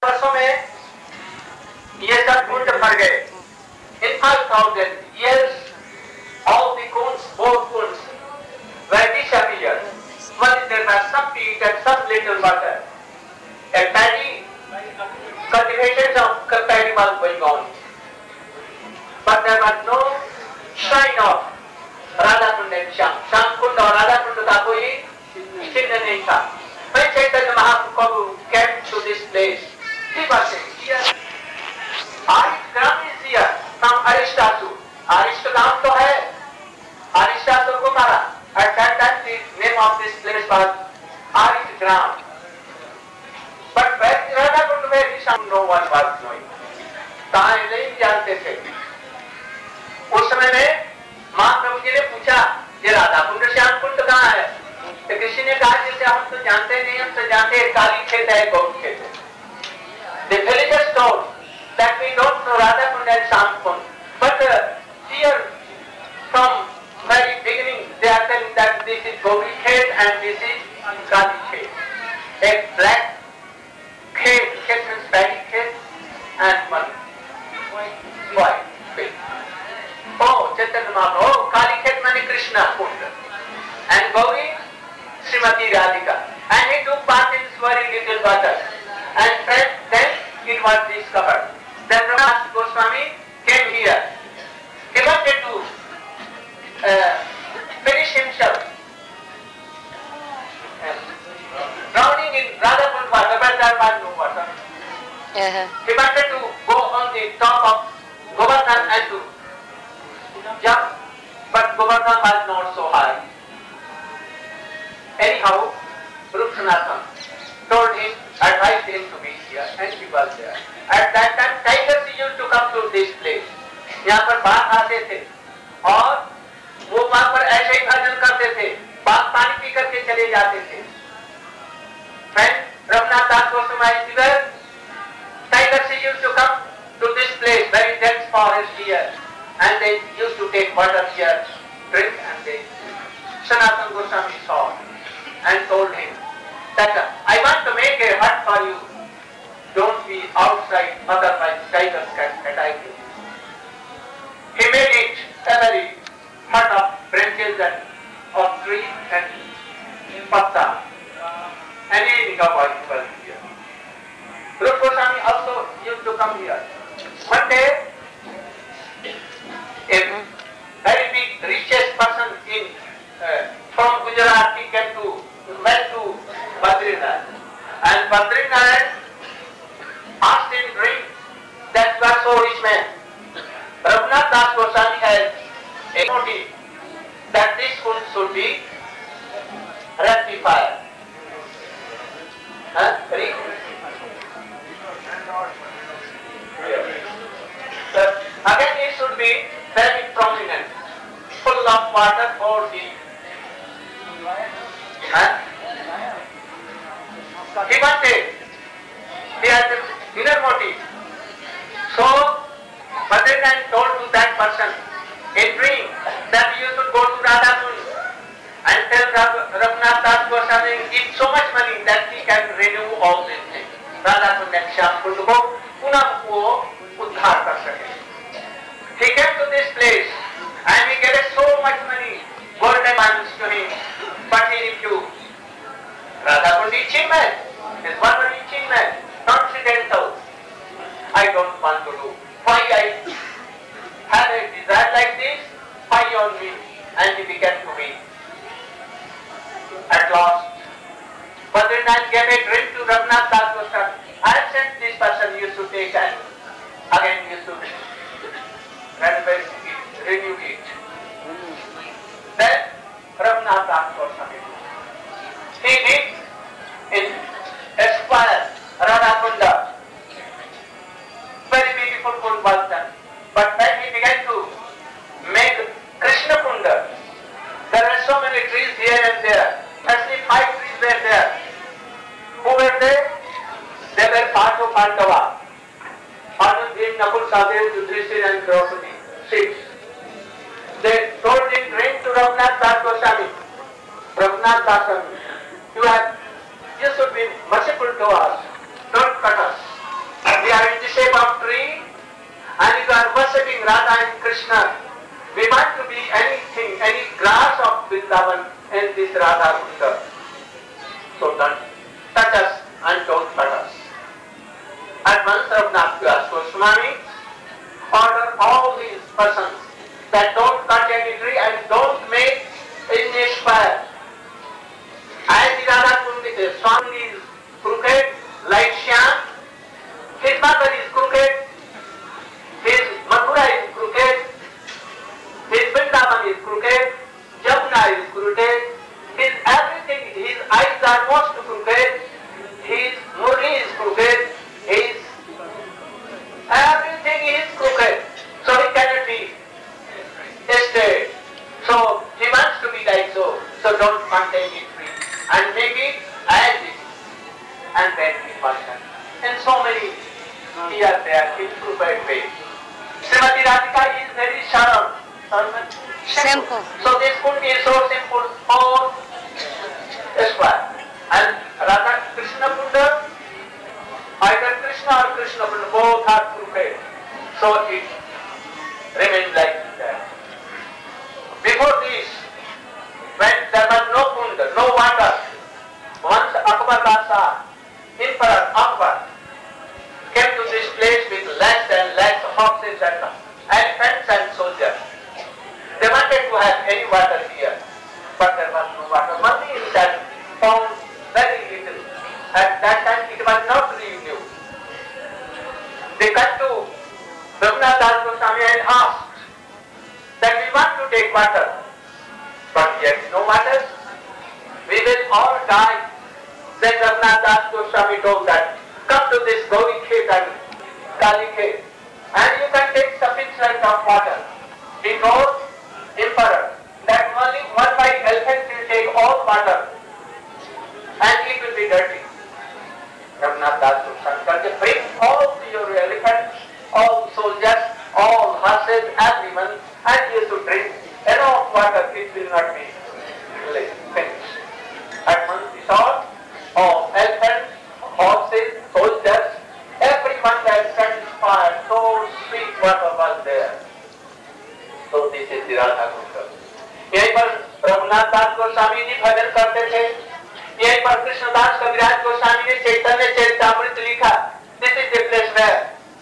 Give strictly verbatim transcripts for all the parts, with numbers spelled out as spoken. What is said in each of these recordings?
वर्षों में ये सब कुंड भर गए. In five thousand years, all the kunds, four kunds, were disappeared. Once there was some peat and some little water. A paddy cultivation of paddy was going on, but there was no sign of Radha Kund and Shyam. Shyam Kund और Radha Kund का कोई चिन्ह नहीं था. When Chaitanya Mahaprabhu came to this place, he was saying, here, Arishtam is here from Arishtasur. Arishtam तो है, Arishtasur को मारा. At that time the name of this place was Arishtam. But where is Radha Kund, where is Shyam, no one was knowing. कहाँ नहीं जानते थे. उस समय में महाप्रभु जी ने पूछा, ये राधा कुंड श्याम कुंड कहाँ है? तो किसी ने कहा, जैसे हम तो जानते नहीं, हम तो जानते हैं काली खेत है, गौ खेत है. The villagers told that we don't know Radha Kund and Shyam Kund, but uh, here from very beginning they are telling that this is Gauri Khet and this is Kali Khet. A black Khet, Khet means paddy Khet, and one white field. Oh, Chaitanya Mahaprabhu, oh, Kali Khet means Krishna Kund, and Gauri, Srimati Radhika. And he took bath in very little water, and then it was discovered. Then Ramdas Goswami came here. He wanted to uh, finish himself, uh, drowning in Radha Kund water, but there was no water. Uh-huh. He wanted to go on the top of Govardhan and to jump, but Govardhan was not so high. Anyhow, Rukshanathan told him, advised him to be here, and he was there. At that time, tigers used to come to this place. यहाँ पर बाघ आते थे और वो वहाँ पर ऐसे ही भजन करते थे. बाघ पानी पी करके चले जाते थे. When Raghunath Das Goswami is there, tigers used to come to this place, very dense forest here, and they used to take water here, drink, and they. Sanatana Goswami saw and told him that I want to make a hut for you. Don't be outside, otherwise tigers can attack you. He made it a very hut of branches and of trees and patta. And he was here. Rupa Goswami also used to come here. One day, a very big, richest person in uh, from Gujarat, he came to went to Badrinath, and Badrinath asked him drink that was so rich man. Raghunath Das Goswami has a motive that this kund should be rectified. Huh? Read. So, again it should be very prominent, full of water or deep. Huh? He wanted, he had the inner motive. So, Badrinath told to that person in dream that you should go to Radha Kund and tell Raghunath Das Goswami, give so much money that he can renew all these things. Radha Kund and Shyam Kund को पुनः वो उद्धार कर सके. He came to this place and he gave so much money, gold and diamonds to him, but he refused. Radha Kund is cheap man, his mother is cheap man, transcendental. I don't want to do. Why I had a desire like this? Why on me? And he began to weep. At last, Badrinath gave a drink to Raghunath Das Goswami. I have sent this person, you should take and again you should renovate it, renew it. Then Raghunath Das Goswami, he did in Esquire, Radha Kunda. Very beautiful kund was done. But when he began to make Krishna Kunda, there were so many trees here and there. Actually five trees were there. Who were they? They were part of Pandava. Arjun, Bhim, Nakul, Sahdev, Yudhishthira and Draupadi. Six. They told in drink to Raghunath Das Goswami. Raghunath Das Goswami, you have, you should be merciful to us. Don't cut us. Radha and Krishna. We want to be anything, any grass of Vrindavan in this Radha Kunda. So don't touch us and don't hurt us. At once Raghunath Das Goswami ordered all these persons that don't cut any tree and don't make any fire. As the Radha Kunda Swami is crooked like Shyam, his mother is crooked, his Mathura is crooked, his Vrindavan is crooked, Jamuna is crooked, his everything, his eyes are most crooked, his Murli is crooked, his everything is crooked. So he cannot be straight. So he wants to be like so. So don't contain it free and make it as it is. And then he function. In so many here there in prepared way. Srimati Radhika is very sharp. Simple. So this could be so simple or square. And Radha Krishna Kunda, either Krishna or Krishna Kunda, both are prepared. So it remains like that. Before this, when there was no kunda, no water, once Akbar Basa, Emperor Akbar, came to this place with less and less horses and elephants and soldiers. They wanted to have any water here, but there was no water. Only in that found very little. At that time it was not really new. They got to Raghunath Das Goswami and asked that we want to take water, but yet no water. We will all die. Then Raghunath Das Goswami told that, come to this Gauri Khet and Kali Khet, and you can take sufficient of water. He told Emperor that only one white elephant will take all water, and it will be dirty. Raghunath Das Goswami said, bring all your elephants, all soldiers, all horses, everyone, and you should drink enough water, it will not be finished. At once he saw all elephants, horses, soldiers, everyone was satisfied, so sweet water was there. So this is the Radha Kunda. यहीं पर रघुनाथ दास गोस्वामी जी भजन करते थे, यहीं पर कृष्णदास कविराज गोस्वामी ने चैतन्य चरितामृत लिखा. This is the place where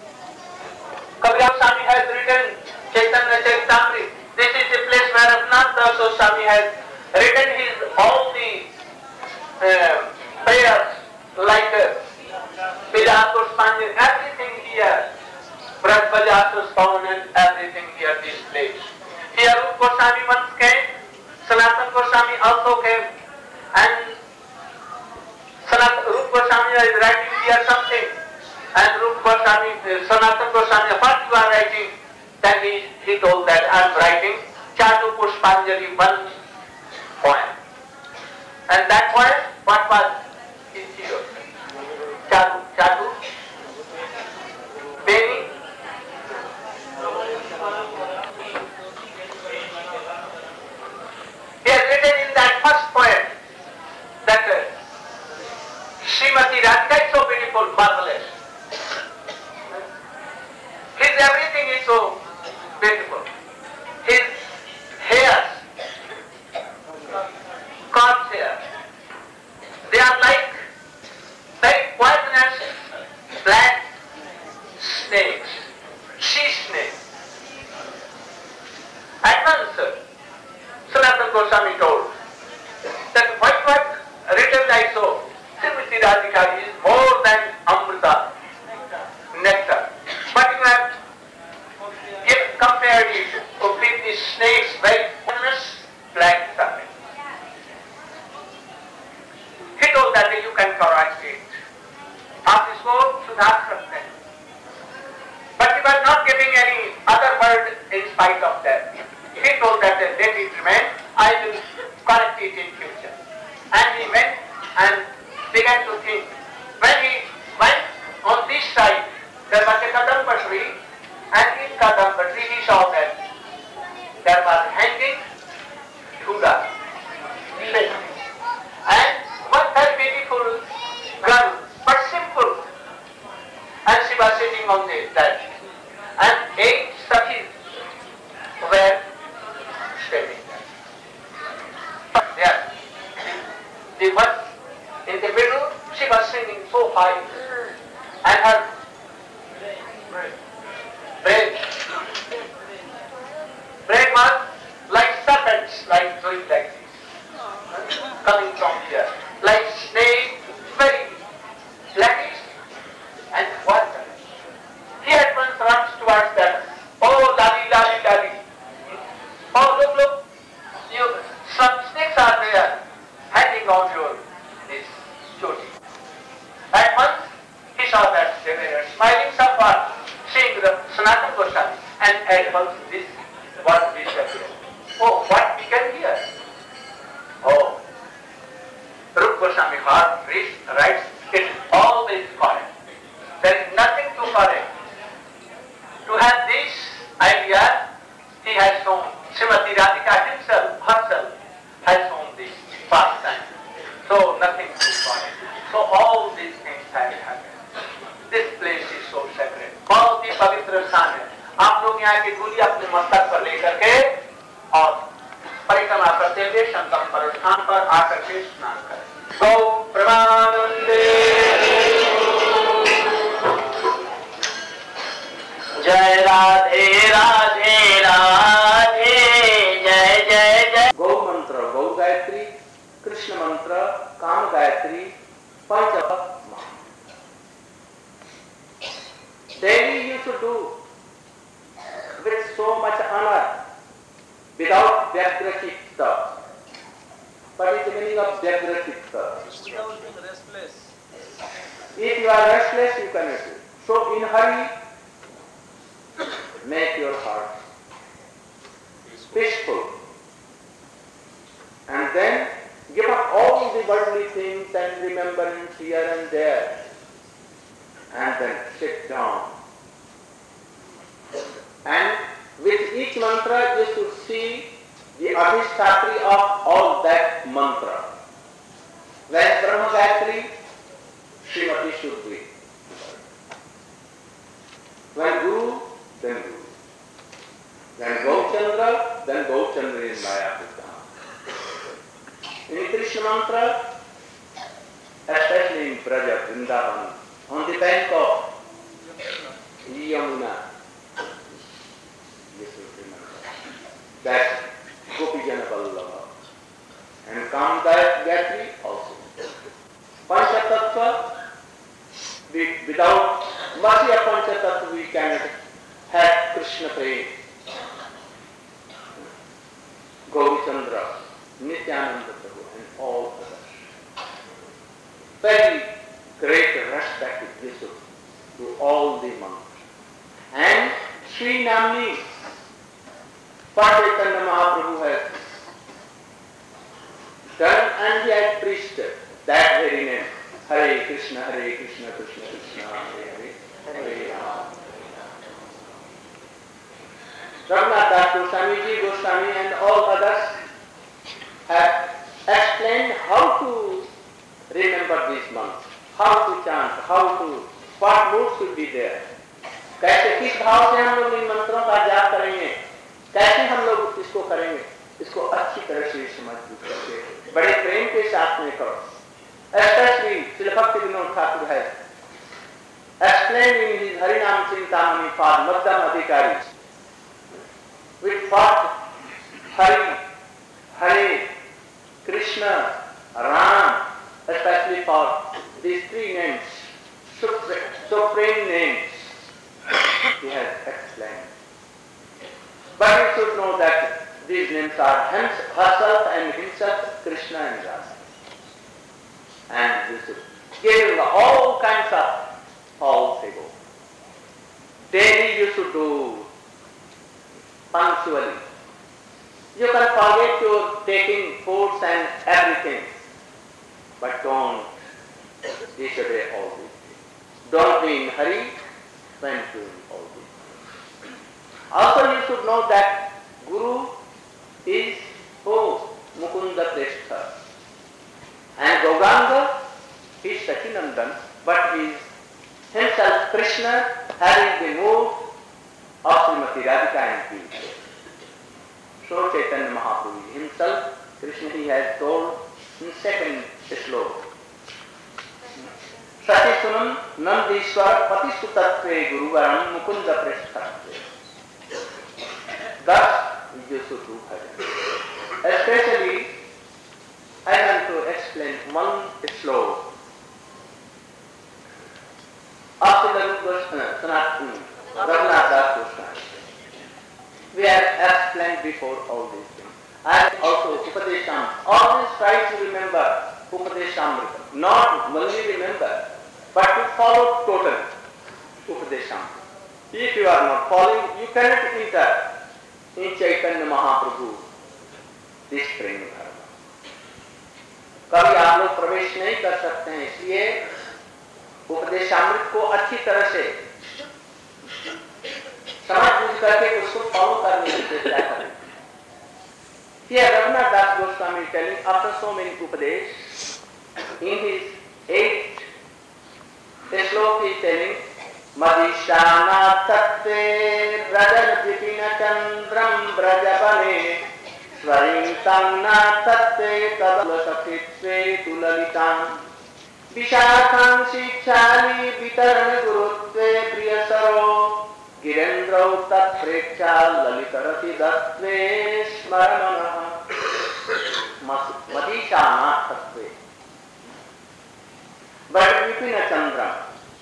Kaviraj Goswami has written Chaitanya Charitamrita. This is the place where Raghunath Das Goswami has written his all the uh, prayers like Vijayatur Spanjan, everything here. Brajbajatur Spawn and everything here, this place. Here Rupa Goswami once came, Sanatana Goswami also came, and Sanatana Rupa Goswami is writing here something, and Rupa Goswami, Sanatana Goswami, what you are writing? Then he, he told that I am writing Chatu Pushpanjali one poem. And that poem, what was his hero? Chatu, Chatu, Beni. He has written in that first poem that uh, Srimati Radhika is so beautiful, marvelous. His everything is so beautiful. His hairs, corpse hair, they are like very poisonous black snakes, sea snakes. At once, Sanatana Goswami told that what was written like so, Srimati Radhika is more than Amrita, nectar. But you have if compared it to the snake's very poisonous black serpent. He told that you can correct it. आप इसको सुधार सकते हैं. But he was not giving any other word in spite of that. He told that let it remain, I will correct it in future. And he went and began to think. When he went on this side, there was a Kadamba tree, and in Kadamba tree he saw that there was hanging Dhula. And one very beautiful girl, but simple. And she was sitting on this, that. And eight Sakhis so high, and her brain, brain was like serpents, like doing like this, coming from here, like snake, very blackish and water. He at once runs towards that. Oh, daddy, daddy, daddy. Oh, look, look. You, some snakes are there, hanging on your this choti. At once he saw that they were smiling somewhat, seeing the Sanatana Goswami, and at once this what we shall hear. Oh, what we can hear? Oh, Rupa Goswami heart reads, writes, it is always correct. There is nothing to correct. To have this idea, he has shown, Srimati Radhika himself, herself, has shown this pastime. So nothing to correct. So all these things have happened. This place is so sacred. बहुत ही पवित्र स्थान है. आप लोग यहाँ की धूली अपने मस्तक पर लेकर के और परिक्रमा करते हुए संगम पर स्थान पर आकर के स्नान करें. गौ प्रमानंदे जय राधे राधे राधे जय जय जय. गौ मंत्र गौ गायत्री, कृष्ण मंत्र काम गायत्री, पंच. Daily you should do with so much honor without Vyagra Chitta. What is the meaning of Vyagra Chitta? Without being restless. If you are restless, you cannot do. So in hurry, make your heart peaceful. And then give up all the worldly things and remembrance here and there. And then sit down. And with each mantra you should see the adhisthatri of all that mantra. When Brahma Gayatri, Srimati should be. When Guru, then Guru. When Gauchandra, then Gauchandra in Mayapita. In Krishna mantra, especially in Braja, Vrindavan, on the bank of Yamuna, you should remember that Gopijana Vallabha and Kamdaya Gayatri also. Panchatattva, without mercy of Panchatattva we cannot have Krishna prema. Gaurichandra, Nityananda Prabhu and all others. Very great respect is given to all the monks. And Sri Namni, Chaitanya Mahaprabhu has done and he had preached that very name. Hare Krishna, Hare Krishna, Krishna Krishna, Hare Hare, Hare Rama. Raghunath Das Goswami Ji, Goswami and all others have explained how to remember these months, how to chant, how to, what mood should be there. कैसे किस भाव से हम लोग इन मंत्रों का जाप करेंगे, कैसे हम लोग इसको करेंगे, इसको अच्छी तरह से समझ करके बड़े प्रेम के साथ में करो. Especially Srila Bhaktivinoda Thakur has explained in his Harinam Chintamani for Madhyam Adhikari with what Hari, Hare, Krishna, Ram, especially for these three names, supreme names, he has explained. But you should know that these names are herself and himself, Krishna and Rasa. And you should give him all kinds of false ego. Daily you should do punctually. You can forget your taking foods and everything, but don't disobey all these things. Don't be in hurry when doing all these things. Also you should know that Guru is who? Mukunda Prestha. And Gauranga is Sachinandan, but he is himself Krishna having the mood of Srimati Radhika and Krishna. So Chaitanya Mahaprabhu himself, Krishna he has told in second sloka. सती सुनम नंदीश्वर पति सुतत्वे गुरुवरम Mukund पृष्ठत्वे. Thus you should do bhajan. Especially, I want to explain one sloka of Srila Rupa Sanatana Raghunath Das Goswami. We have explained before all these things. And also Upadesham. Always try to remember Upadeshamrita. Not only remember, but to follow total Upadesham. If you are not following, you cannot enter in Chaitanya Mahaprabhu, this prema dharma. कभी आप लोग प्रवेश नहीं कर सकते हैं, इसलिए उपदेशामृत को अच्छी तरह से समझ बूझ करके उसको फॉलो करने की चेष्टा करें. Here Raghunath Das Goswami is telling after so many upadesh, in his eighth sloka he is telling Madhishana tatte rajan dipina chandram brajapane swarintamna tatte tadlasakitve tulalitam Vishakam shichali vitarana gurutve priyasaro Girendrau tat preksha lalitarati dattve smaramanaha Madhishana tattve. But Vipina Chandram.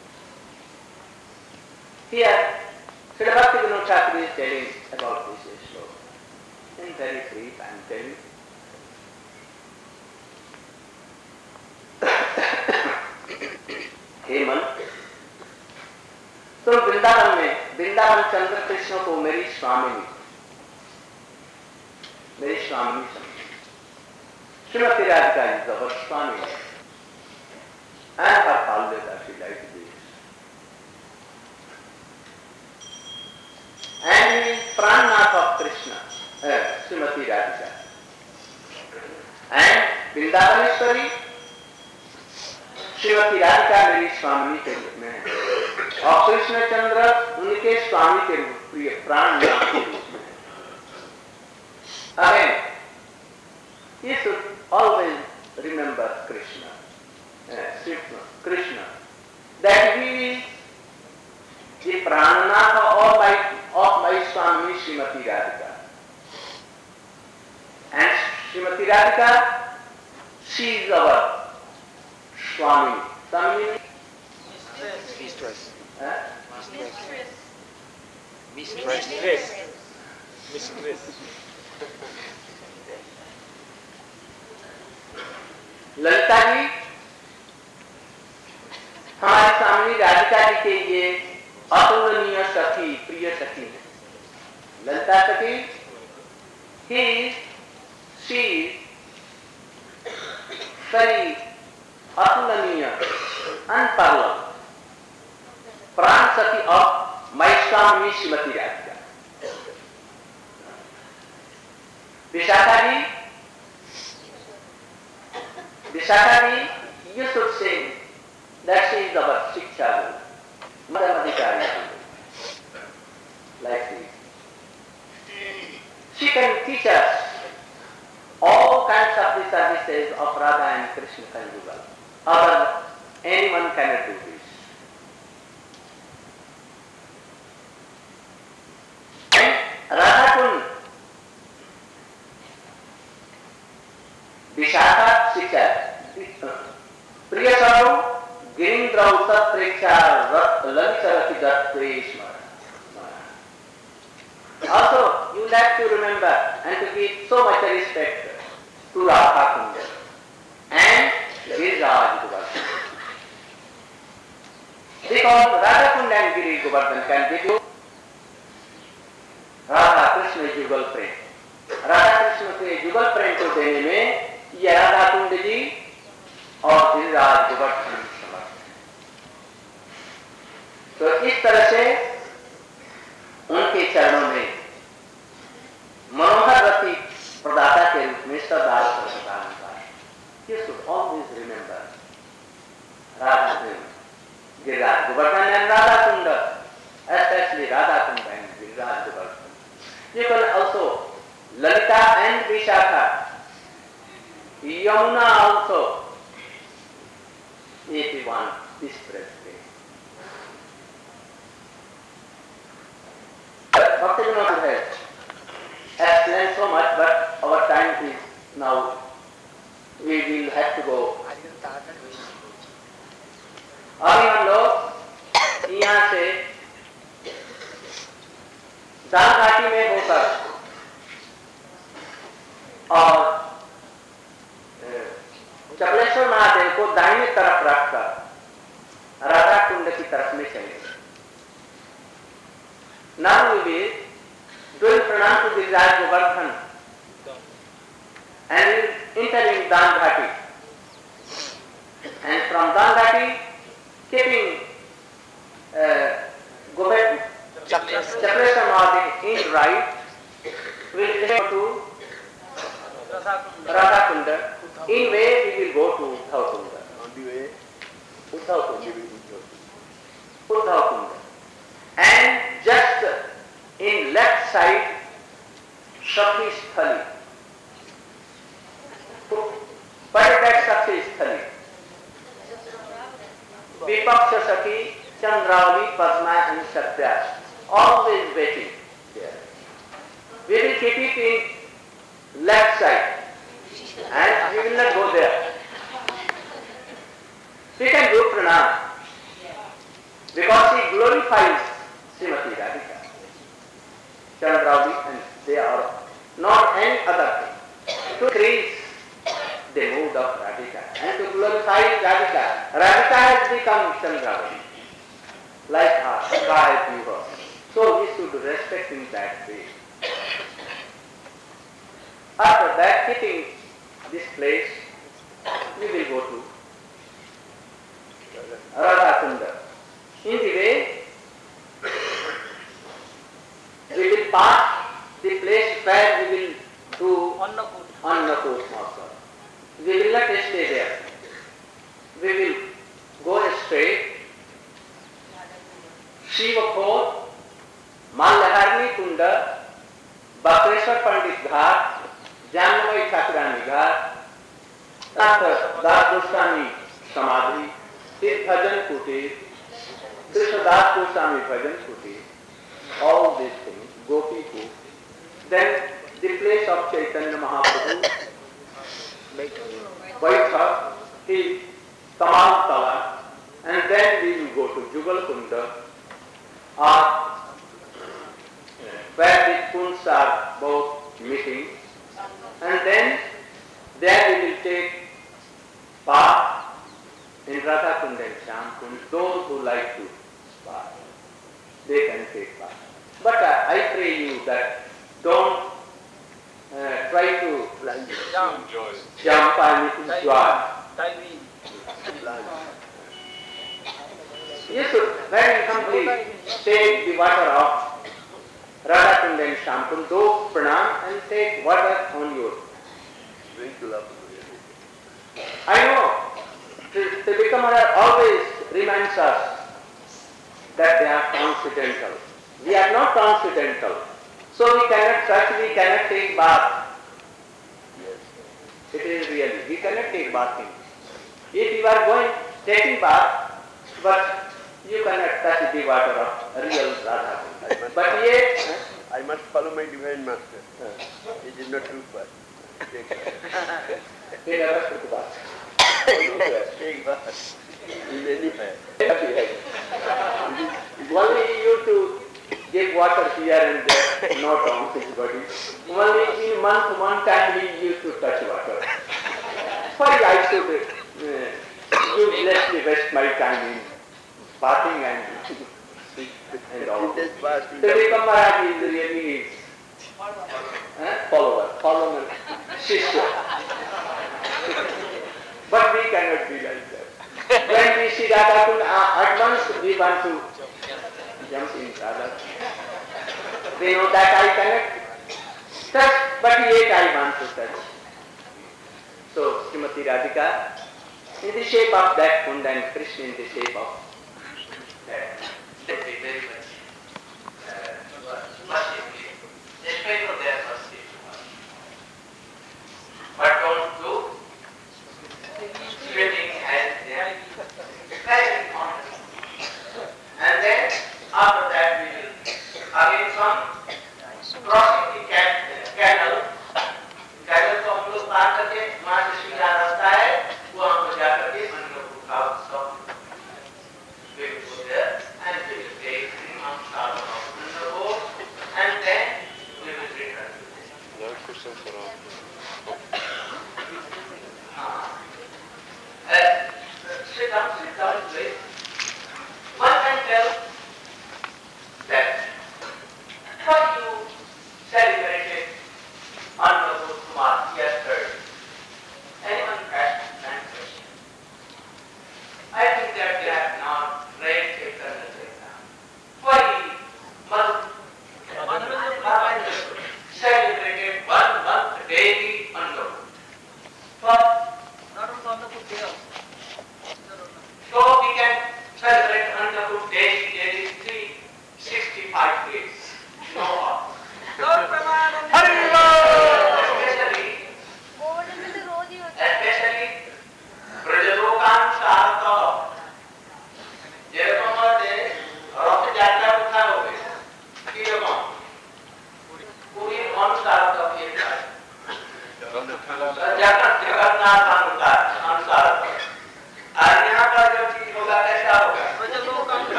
Here, Srila Bhaktivinoda Thakur is telling about this sloka. In very brief, I am telling. Hemant, तुम वृंदावन में वृंदावन चंद्र कृष्ण को मेरी स्वामिनी मेरी स्वामिनी समझो. Shrimati Radhika is our Swami and her Paulita she likes this. And he is Prannath of Krishna, uh, Srimati Radhika. And Vrindavaneshwari Shrimati Radhika मेरी स्वामी के रूप में है और कृष्ण चंद्र उनके स्वामी के रूप प्रिय प्राणनाथ के रूप में है. Again, you should always remember Krishna, uh, Krishna, that he is the Prananath of my, of my Swami Srimati Radhika. And Srimati Radhika, she is our Swami. Swami means? Mistress. Huh? Mistress. Mistress. Mistress. Lalita ji हमारे स्वामी राधिका जी के ये अतुलनीय सखी प्रिय सखी है. ललिता सखी ही she very अतुलनीय unparalleled प्राण सखी of my Swami Shrimati Radhika. Vishakha ji Vishakha ji, you should say that she is our Shiksha Guru, Madhamadhikari Guru, like this. She can teach us all kinds of the services of Radha and Krishna Conjugal. Other, anyone cannot do this. And Radha Kund, Vishakha Shiksha, प्रिय साधु गिरिंद्र उत्तर प्रेक्षा ललित रति दत्वेश्वर. Also, you have to remember and to give so much respect to Radha Kunda and Giriraj Govardhan. Because Radha Kunda and Giriraj Govardhan can give you Radha Krishna जुगल प्रेम. राधा कृष्ण के जुगल प्रेम को देने में ये राधा कुंड जी और गिरिराज गोवर्धन समर्थ है. तो इस तरह से उनके चरणों में मनोहर रति प्रदाता के रूप में सदा प्रदान का. You should always remember Radha Giriraj Govardhan and Radha Kunda, especially Radha Kunda and Giriraj Govardhan. You can also Lalita and Vishakha, Yamuna also, if you want, this breastplate. Bhaktivinoda has explained so much, but our time is now. We will have to go. अभी हम लोग यहाँ से दान घाटी में होकर और चपलेश्वर महादेव को दाहिने तरफ रखकर राधा कुंड की तरफ में चले. Now we will doing pranam to Giriraj Govardhan and entering Dan Ghati, and from Dan Ghati keeping uh, Chakreshwar Mahadev in right, we will go to Radha Kunda. In way we will go to Uddhav Kunda. On the way, Uddhav Kunda. Uddhav Kunda. And just in left side, Sakhi Sthali. But that Sakhi Sthali. Vipaksha Sakhi, Chandravali, Padma and Satya. Always waiting there. We will keep it in left side. And we will not go there. We can do pranam because he glorifies Srimati Radhika, Chandravali, and they are not any other thing. To increase the mood of Radhika and to glorify Radhika. Radhika has become Chandravali, like her sky viewer. So we should respect in that way. After that, keeping this place, we will go to Radha Kunda. In the way, we will pass the place where we will do Annakut Mahotsav. We will not stay there. We will go straight. Shivakhor, Mallaharni Kunda, Bakreshwar Pandit Ghat, Jamnavai Thakurani Ghat, Das Goswami Samadhi, Tir Bhajan Kutir, Krishnadas Goswami Bhajan Kutir, all these things, Gopi Kut. Then the place of Chaitanya Mahaprabhu, Vaishak, is Kamal Tala, and then we will go to Jugal Kunda, or where the kunds are both meeting, and then there we will take part in Radha Kund and Shyam Kund. Those who like to part, they can take part. But uh, I pray you that don't uh, try to jump, jump and enjoy. You should very humbly take the water of Radha Kund and Shyam Kund, do pranam and take water on your. I know the Tikka Maharaj always reminds us that they are transcendental. We are not transcendental. So we cannot touch, we cannot take bath. Yes. It is really, we cannot take bathing. If you are going, taking bath, but you cannot touch the water of real Radha. But yet, I must follow my divine master. It is not true bath. we never took bath. Take bath. In any way. Only you to give water here and there, not on his body. Only in month, one time he used to touch water. Why I should uh, uselessly waste my time in bathing and and all. The Tikka Maharaj is really uh, follower, follower, sister. But we cannot be like that. When we see Radha Kund, uh, at once we want to jump in Radha. We know that I cannot touch, but yet I want to touch. So, Srimati Radhika, in the shape of that Kund and Krishna in the shape of that. That be very much uh, mercifully. Just pray for their mercy. But don't do swimming as they are very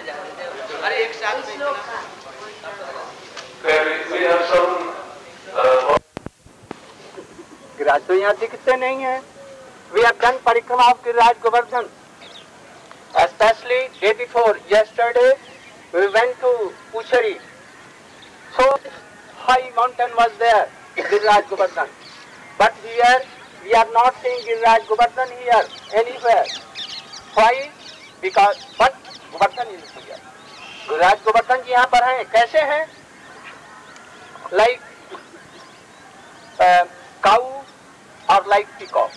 अरे एक साथ में we have some uh, Giriraj तो यहाँ दिखते नहीं है. We have done परिक्रमा of Giriraj Govardhan. Especially day before yesterday, we went to Puchari. So high mountain was there, Giriraj Govardhan. But here we are not seeing Giriraj Govardhan here anywhere. Why? Because but Govardhan is here. Giriraj Govardhan जी यहाँ पर हैं. कैसे हैं? Like uh, cow or like peacock.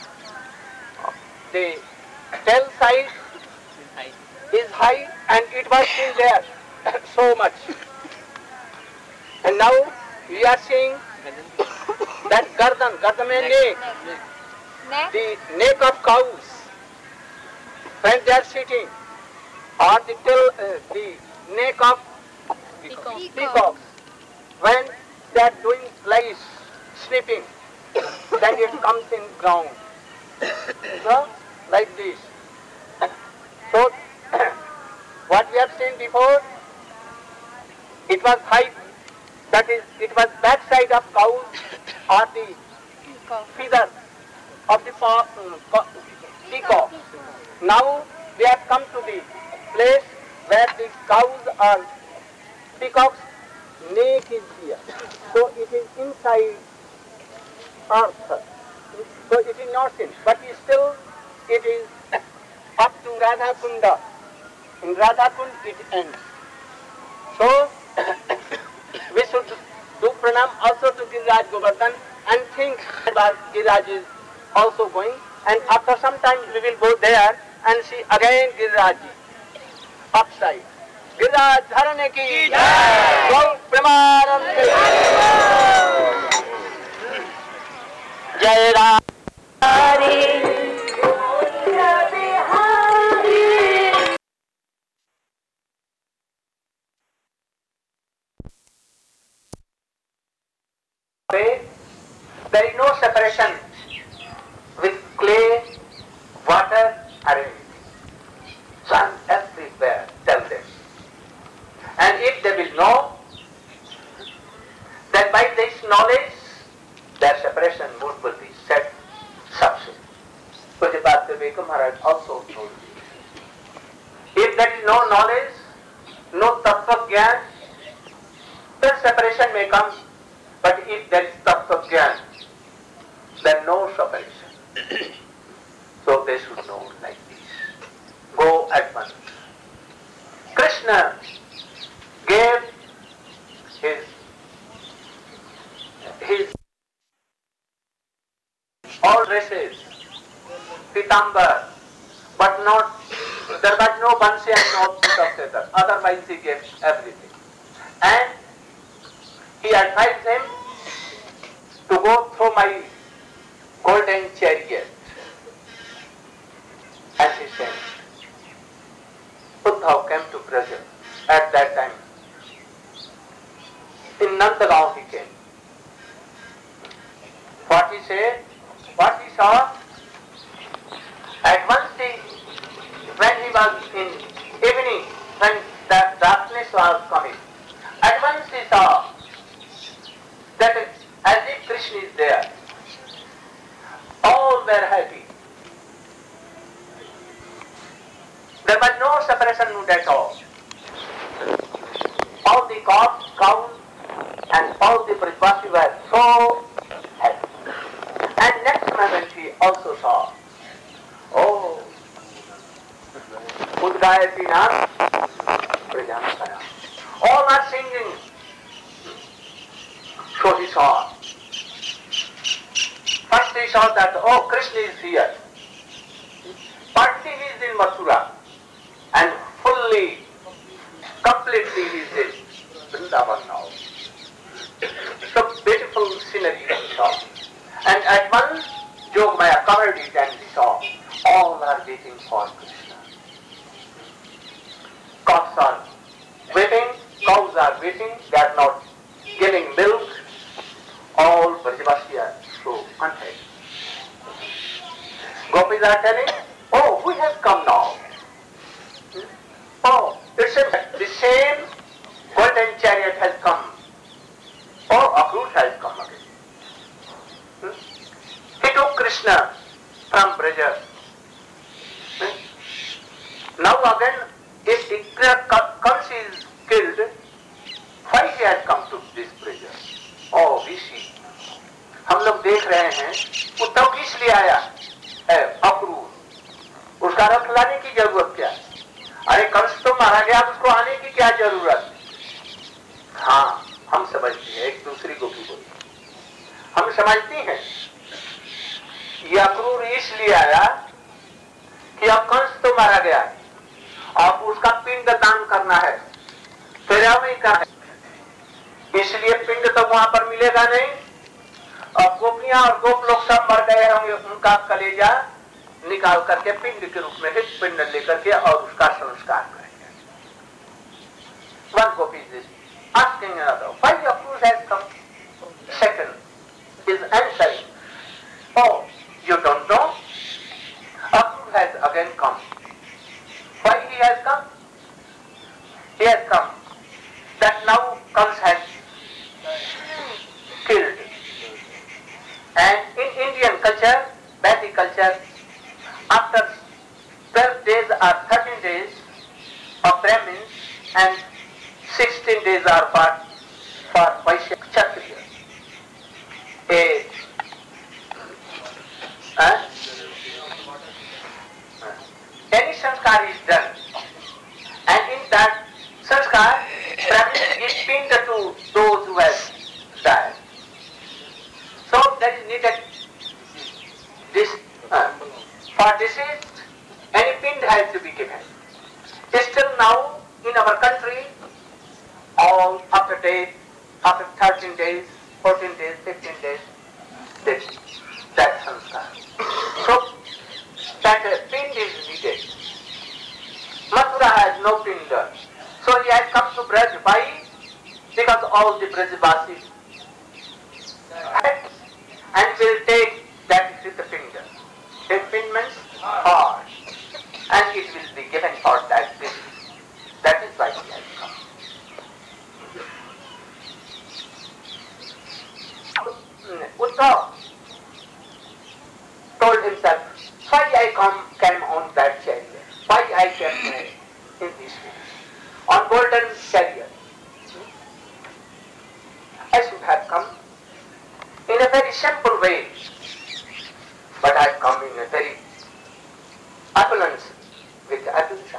The tail side is high and it was still there so much. And now we are seeing that garden, garden means neck, the neck of cows when they are sitting, or the tail, uh, the neck of peacocks when they are doing lice, sleeping, then it comes in ground. So, like this. So, what we have seen before, it was high, that is, it was back side of cows or the feather of the paw, um, peacock. Now we have come to the place where the cows or peacocks neck is here. So it is inside earth. So it is not seen, but still it is up to Radha Kunda. In Radha Kund it ends. So we should do pranam also to Giriraj Govardhan and think about Giriraj is also going, and after some time we will go there and see again Giriraj upside. Giriraj Dharane ki jai, Gau Premanande, Jai Ram Hari. There is no separation with clay, water, or anything. Sun everywhere, tell them. And if they will know that by this knowledge their separation mood will be set substitute. Pujapad Viveka Maharaj also told me. If there is no knowledge, no tattva gyan, then separation may come. But if there is tattva gyan, then no separation. So they should know like this. Go at once. Krishna gave his his all dresses, pitambar, but not there was no bansi and no feather. Otherwise he gave everything. And he advised him to go through my golden chariot. And he said, Uddhav came to Brazil at that time. In Nandagaon he came. What he said, what he saw, at once he, when he was in evening, when the darkness was coming, at once he saw that as if Krishna is there, all were happy. There was no separation mood at all. All the cows, cows and all the Brajvasi were so happy. And next moment he also saw, oh, Udgayati Nam Prajanasana. All are singing. So he saw. First he saw that, oh, Krishna is here. Partly he is in Mathura and fully, completely he is in Vrindavan now. So beautiful scenery he saw. And at once Yogamaya covered it and he saw all are waiting for Krishna. Cocks are waiting, cows are waiting, they are not giving milk. All Brajavasi are so unhappy. Gopis are telling, oh, who has come now? Oh, it's same golden chariot has come. Oh, Akrura has come again. Hmm? He took Krishna from Braja. Hmm? Now again, if Kans is killed, why he has come to this Braja? Oh, we see. हम लोग देख रहे हैं उद्धव किस लिए आया है अक्रूर, उसका रथ लाने की जरूरत क्या है? अरे कंस तो मारा गया, उसको आने की क्या जरूरत? हाँ, हम समझते हैं एक दूसरी को भी बोली, हम समझती हैं ये अक्रूर इसलिए आया कि अब कंस तो मारा गया, अब उसका पिंड दान करना है, फिर हमें का है, इसलिए पिंड तो वहां पर मिलेगा नहीं। अब गोपियां और गोप लोग सब मर गए होंगे, उनका कलेजा निकाल करके पिंड के रूप में हित पिंड लेकर के और उसका संस्कार करेंगे। One gopi is asking another, why Akrura has come? Second is answering, oh, you don't know? Akrura has again come. Why he has come? He has come that now Kans has killed. And in Indian culture, Vedic culture, after twelve days or thirteen days of Brahmins and sixteen days are for, for Vaishya Kshatriya. A, uh, any sanskar is done, and in that sanskar, Brahmins give pind to those who have died. So that is needed. This uh, for deceased, any pind has to be given. Still now in our country, all after death, after thirteen days, fourteen days, fifteen days, this, that sanskar. So that uh, pind is needed. Mathura has no pind, so he has come to Braj. Why? Because all the Brajvasis and will take that with the finger. The finger means heart, and it will be given for that visit. That is why he has come. Uddhav told himself, why I come came on that chariot? Why I came in this way? On golden chariot. I should have come in a very simple way, but I come in a very opulence with Adusha.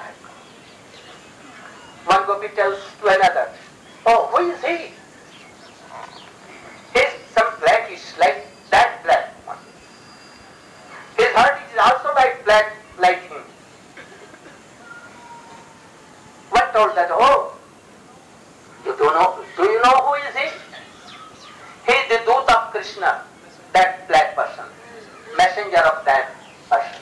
One gopi tells to another, oh, who is he? He is some blackish, like that black one. His heart is also like black, like him. One told that, oh, you don't know, do you know who is he? He is the Dut of Krishna, that black person, messenger of that person.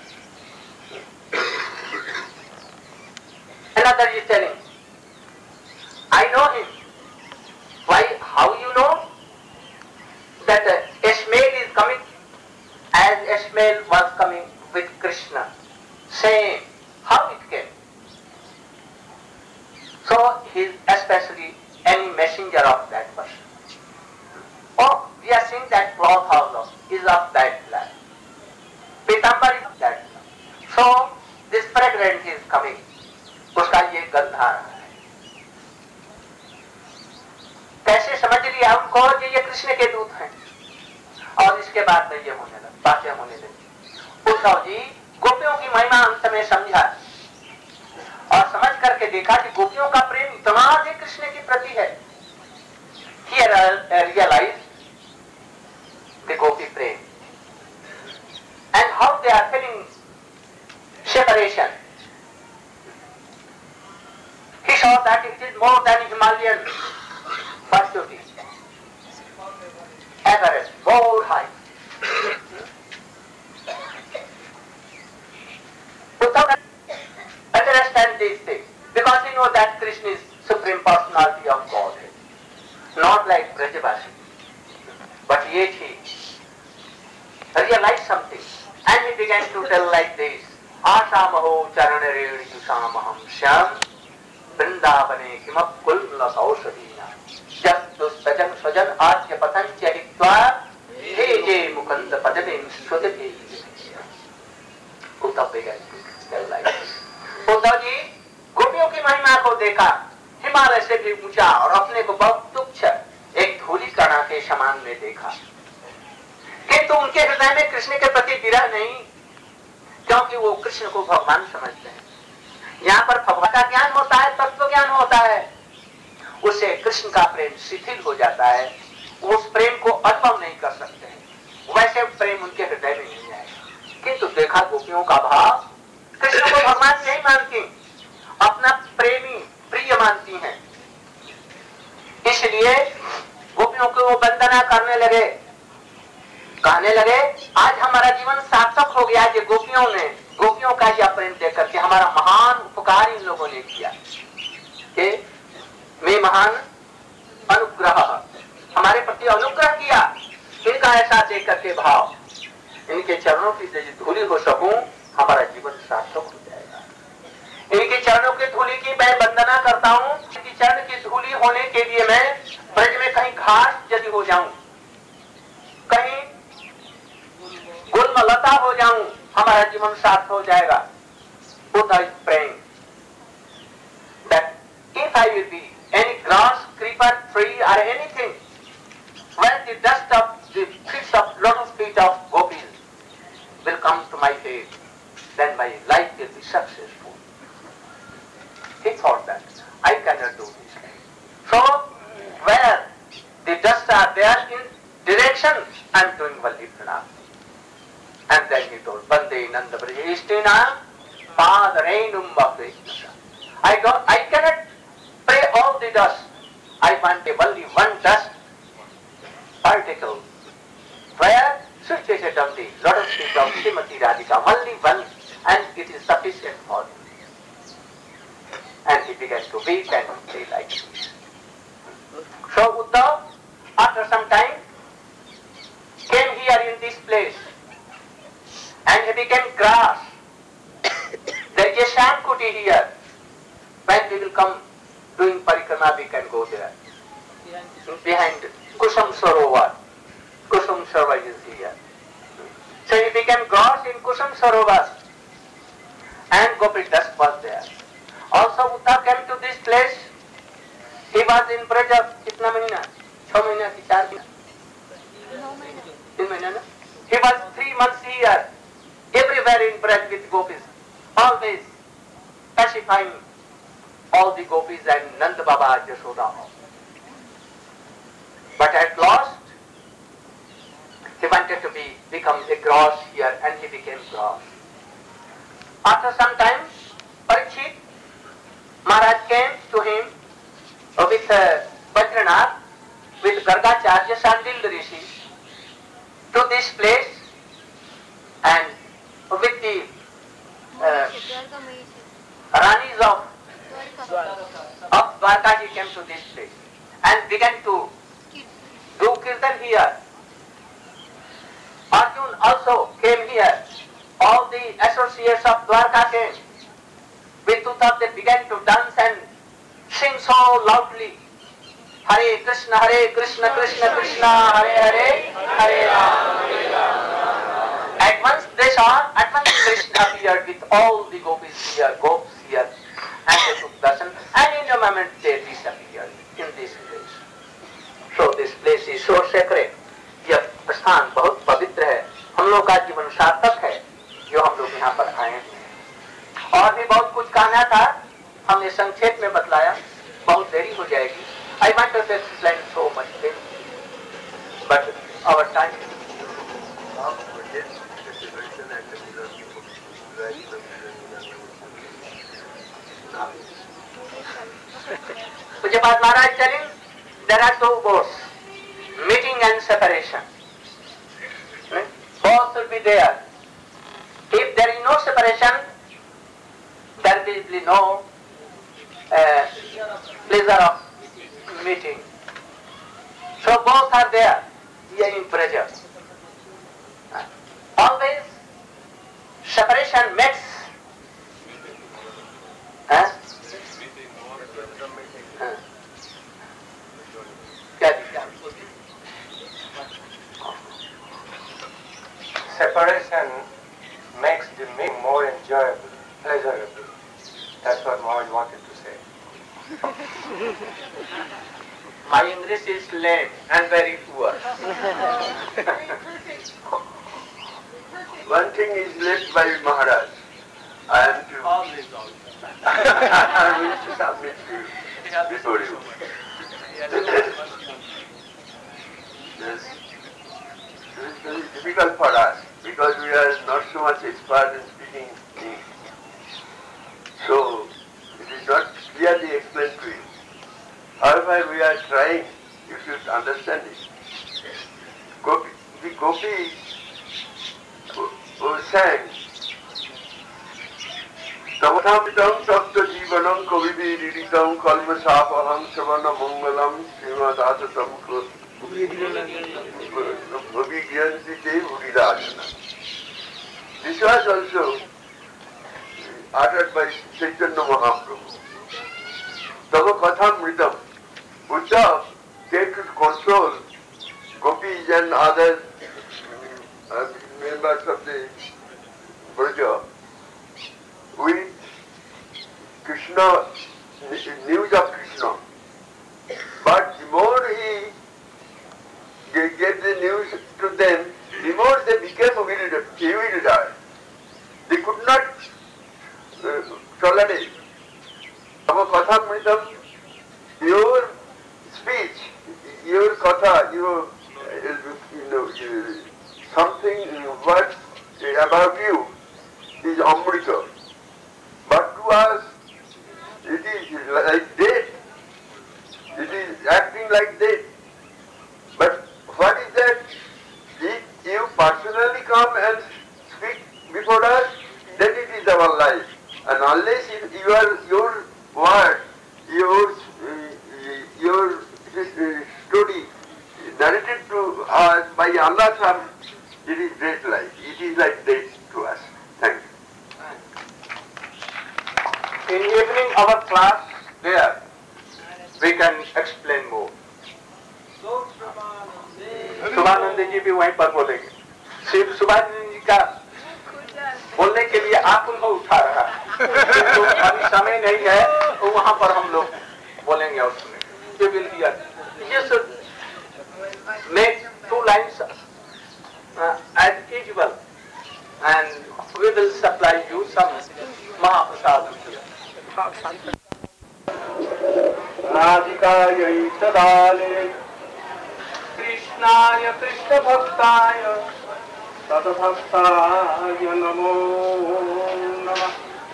Another is telling, I know him. Why? How you know? That uh, Ishmael is coming as Ishmael was coming with Krishna. Same. How it came? So he is especially any messenger of that person. Oh, we are seeing that cloth also is of that black. Pitambar is of that black. So this fragrance is coming. उसका ये गंध आ रहा है. कैसे समझ लिया उनको कि ये कृष्ण के दूत हैं? और इसके बाद में ये होने लगा, बातें होने लगी. उद्धव जी गोपियों की महिमा अंत में समझा और समझ करके देखा कि गोपियों का प्रेम इतना अधिक कृष्ण के प्रति है. He realized the gopi prem and how they are feeling separation. He saw that it is more than Himalayan virtue. Everest, more high. Without understand these things, because he knows that Krishna is Supreme Personality of Godhead, not like Brajavasi. But yet he realized something, and he began to tell like this: Asamaho charanareni samaham shyam वृंदावने किमकुल्लसौषधीना जस्तुस्तजन स्वजन आद्य पतंच हित्वा हे जे मुकुंद पदवीं सुदति। उद्धव उद्धव जी गोपियों की महिमा को देखा, हिमालय से भी ऊंचा और अपने को बहुत तुच्छ एक धूली कणा के समान में देखा, किंतु उनके हृदय में कृष्ण के प्रति विरह नहीं, क्योंकि वो कृष्ण को भगवान समझते हैं। यहाँ पर भगवान का ज्ञान होता है, तत्व ज्ञान होता है, उससे कृष्ण का प्रेम शिथिल हो जाता है, उस प्रेम को अनुभव नहीं कर सकते हैं, वैसे प्रेम उनके हृदय में नहीं आएगा। किंतु देखा गोपियों का भाव, कृष्ण को भगवान नहीं मानती, अपना प्रेमी प्रिय मानती हैं, इसलिए गोपियों को वो वंदना करने लगे, कहने लगे आज हमारा जीवन सार्थक हो गया। ये गोपियों ने गोपियों का यह प्रेम देख करके हमारा महान उपकार इन लोगों ने किया कि मैं महान अनुग्रह, हमारे प्रति अनुग्रह किया। इनका ऐसा देख करके भाव, इनके चरणों की धूली हो सकूं, हमारा जीवन सार्थक हो जाएगा। इनके चरणों की धूली की मैं वंदना करता हूँ। इनकी चरण की धूली होने के लिए मैं ब्रज में कहीं घास यदि हो जाऊं, कहीं गुलमलता हो जाऊं, हमारा जीवन सार्थक हो जाएगा। Buddha is praying that if I will be any grass, creeper, tree or anything, when the dust of the feet of lotus feet of gopis will come to my head, then my life will be successful. He thought that I cannot do this. So where the dust are there in direction, I am doing only pranam. And then he told, Bande Nanda Brajeshtina Padarenum Bhakti. I don't, I cannot pray all the dust. I want only one dust particle. Where should they set of the lotus feet of Srimati Radhika? Only one, and it is sufficient for him. And he began to weep and say like this. So Uddhav, after some time, came here in this place, and he became grass. There is a Shamkuti here. When we will come doing parikrama, we can go there. Behind Kusum Sarovar. Kusum Sarovar is here. So he became grass in Kusum Sarovar. And Gopi dust was there. Also Uddhav came to this place. He was in Braja, kitna mahina? Chho mahina ki char mahina? Tin mahina na? He was three months here. Everywhere in Braj with gopis, always pacifying all the gopis and Nanda Baba Yashoda. But at last, he wanted to be become a grass here, and he became grass. After some time, Parikshit Maharaj came to him with uh, Bajranath, with Gargacharya Sandil Rishi, to this place, and with the uh, Ranis of, of Dwarka, he came to this place and began to do kirtan here. Arjun also came here. All the associates of Dwarka came. With Uddhav they began to dance and sing so loudly. Hare Krishna, Hare Krishna, Krishna Krishna, Hare Hare, Hare Rama, Hare Rama. At once they saw, at once Krishna appeared with all the gopis here, gopis here, and they took darshan, and in a moment they disappeared in this place. So this place is so sacred. यह स्थान बहुत पवित्र है, हम लोग का जीवन सार्थक है जो हम लोग यहाँ पर आए हैं। और भी बहुत कुछ कहना था, हमने संक्षेप में बतलाया, बहुत देरी हो जाएगी। I wanted to explain so much things, but our time is Pujapad Maharaj is telling there are two boats, meeting and separation. Both will be there. If there is no separation, there will be no uh, pleasure of meeting. So both are there, here in pressure. Always separation makes uh, हाँ। क्या Separation makes the meal more enjoyable, pleasurable. That's what Maharaj wanted to say. My English is lame and very poor. One thing is left by Maharaj. I am to Always, always. I wish to submit to you before you. Yes. It is very difficult for us because we are not so much expert in speaking English. So it is not clearly explained to you. However, we are trying. You should understand it. Gopi, the Gopis who, who sang Tavatamidam Tapta Jivanam Kavidi Riditam Kalma Sapaham Savana Mangalam Srimadasatam Abhigyansi Te Uridajana. This was also uttered by Chaitanya Mahaprabhu. Tava Kathamritam. Uddhav came to control Gopis and other uh, members of the Braja with Krishna, news of Krishna. But the more he gave the news to them, the more they became bewildered. They could not uh, tolerate. Our Kathamritam, your speech, your katha, your, uh, you know, uh, something, what about you is Amrita. But to us, it is like death. It is acting like death. But what is that? If you personally come and speak before us, then it is our life. And unless you are, your word, your, uh, your uh, story narrated to us by Allah Sam, it is death like. It is like death to us. Thank you. In evening, our class there, we can explain more. सुभानंद जी भी वहीं पर बोलेंगे. शिव सुभानंद जी का बोलने के लिए आत्म को उठा रहा है. तो अभी समय नहीं है, तो वहाँ पर हम लोग बोलेंगे और सुनेंगे. We will hear. You should make two lines uh, as usual, and we will supply you some Mahaprasad. Radhikaya Sadale Krishnaya Krishna Bhaktaya Tadabhaktaya Namo Namah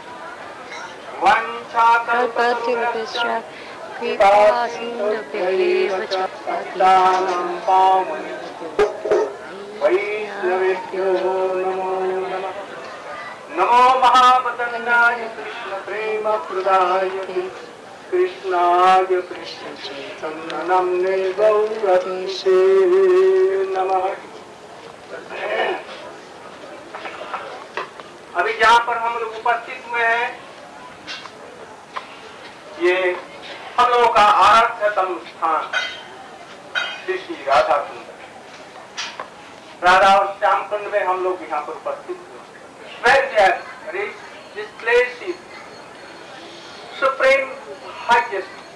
Vanchakalpatarubhasya Kripa Sindhubhyev cha Patitanam Pavanebhyo Vaishnavebhyo Namo Namah Namo Mahavatandaya Krishna Prema Prudaya Krishnaya Krishna Chaitanya Namne Gaurate Namah. अभी जहाँ पर हम लोग उपस्थित हुए हैं, ये हम लोगों का आराध्यतम स्थान श्री श्री राधा कुंड, राधा और श्याम कुंड में हम लोग यहाँ पर उपस्थित हुए. Where they are, this place is supreme highest